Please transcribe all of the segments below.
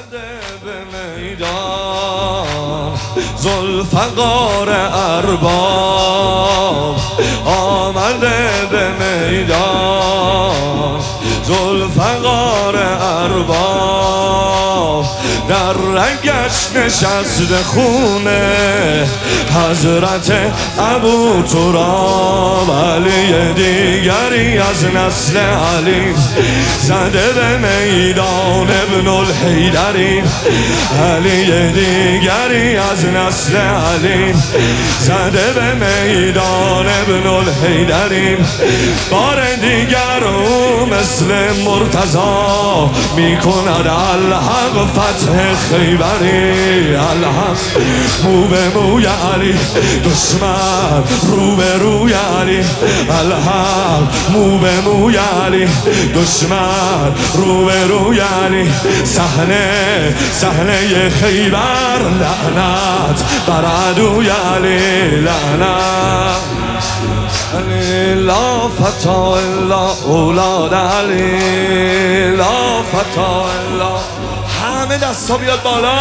آمده به میدان ذوالفقار ارباب، آمده به میدان ذوالفقار ارباب، در رگش نشسته خونه حضرت ابو تراب، علی دیگری از نسل علی زده به میدان ابن الحیدری، علی دیگری از نسل علی زده به میدان ابن الحیدری، بار دیگر او مثل مرتضی میکند الحق فتح خیبری، الحق مو به موی علی دشمن رو به روی علی، الحق مو به موی علی دشمن رو به روی علی، صحنه خیبر لعنت بر عدوی علی، لعنت علی لا فتا الا اولاد علی، لا فتا الا. همه دستا بیاد بالا.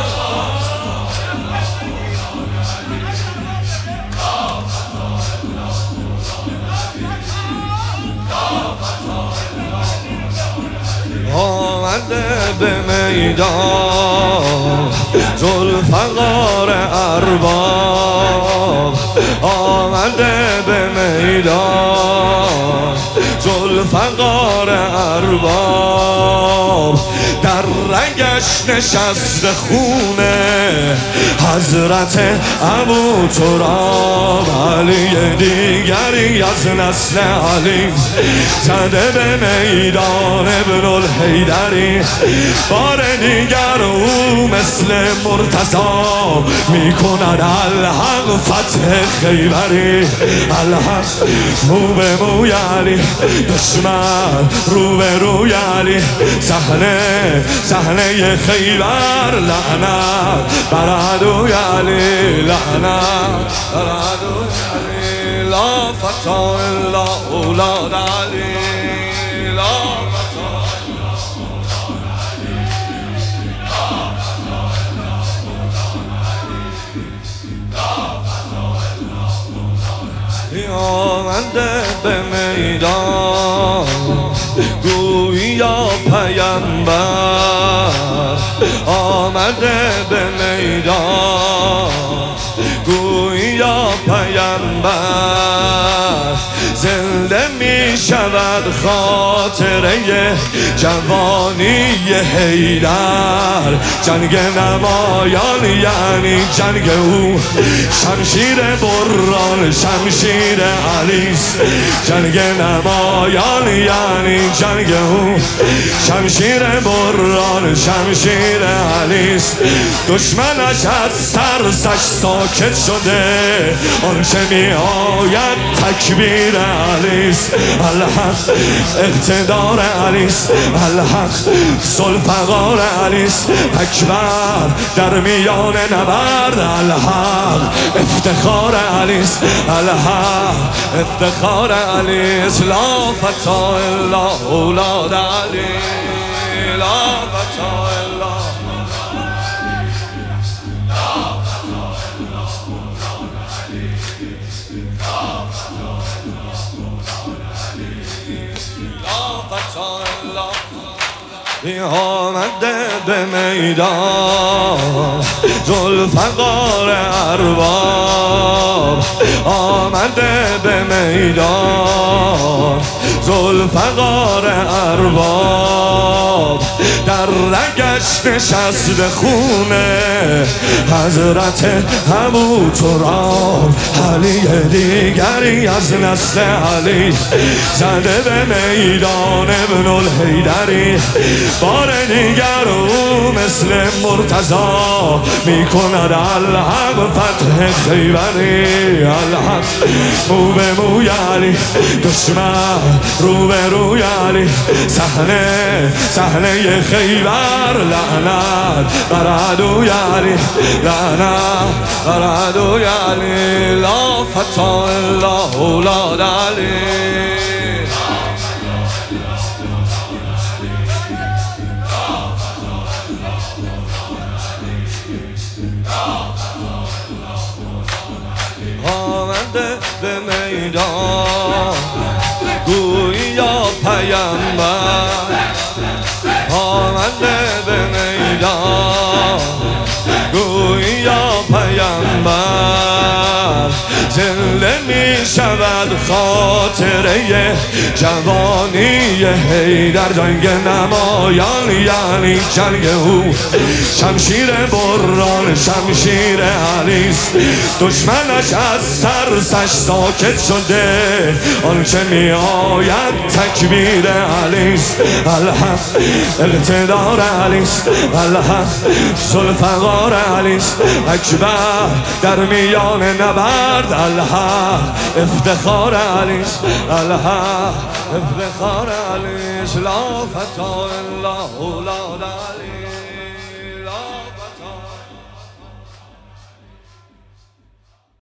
آمده به میدان ذوالفقار ارباب، آمده به میدان ذوالفقار ارباب، در رگش نشسته خونه حضرت ابو تراب، علی دیگری از نسل علی زده به میدان ابن الحیدری، بار دیگر او مثل مرتضی میکند الحق فتح خیبری، الحق مو به موی علی دشمن رو به روی علی، صحنه خیبر لعنت بر عدوی علی، لعنت بر عدوی علی، لا فتا الا اولاد علی، لا فتا الا اولاد علی، لا فتا الا اولاد علی، لا فتا الا اولاد علی. آمده به میدان گویا پیامبر، آمده به میدان گویا پیامبر، زنده می شود خاطره جوانی حیدر، جنگ نمایان یعنی جنگ او، شمشیر بران شمشیر علیست، جنگ نمایان یعنی جنگ او، شمشیر بران شمشیر علیست، دشمنش از ترسش ساکت شده، آنچه می آید تکبیر علیست، الحق اقتدار علیست، الحق ذوالفقار علیست، اکبر در میان نبرد، الحق افتخار علیست، الحق افتخار علیست، لا فتا الا اولاد علی، لا فتا الا آمده به میدان ذوالفقار ارباب، آمده به میدان ذوالفقار ارباب، در رگش نشسته خونه حضرت ابو تراب، علی دیگری از نسل علی زده به میدان ابن الحیدری، بار دیگر او مثل مرتضی میکند الحق فتح خیبری، الحق مو به موی علی دشمن رو به روی علی، صحنه خیبر لعنت بر عدوی علی، لعنت بر عدوی علی، لا فتا الا اولاد علی. به میدان گویا پیامبر آمده به میدان گویا پیامبر زنده می شود خاطره جوانی حیدر جنگ نمایان یعنی جنگ او شمشیر بران شمشیر علیست دشمنش از ترسش ساکت شده آنچه می آید تکبیر علیست الحق اقتدار علیست الحق ذوالفقار علیست اکبر در میان نبرد الحق افتخار علیست الحق افتخار علیست لا فتا الا اولاد علی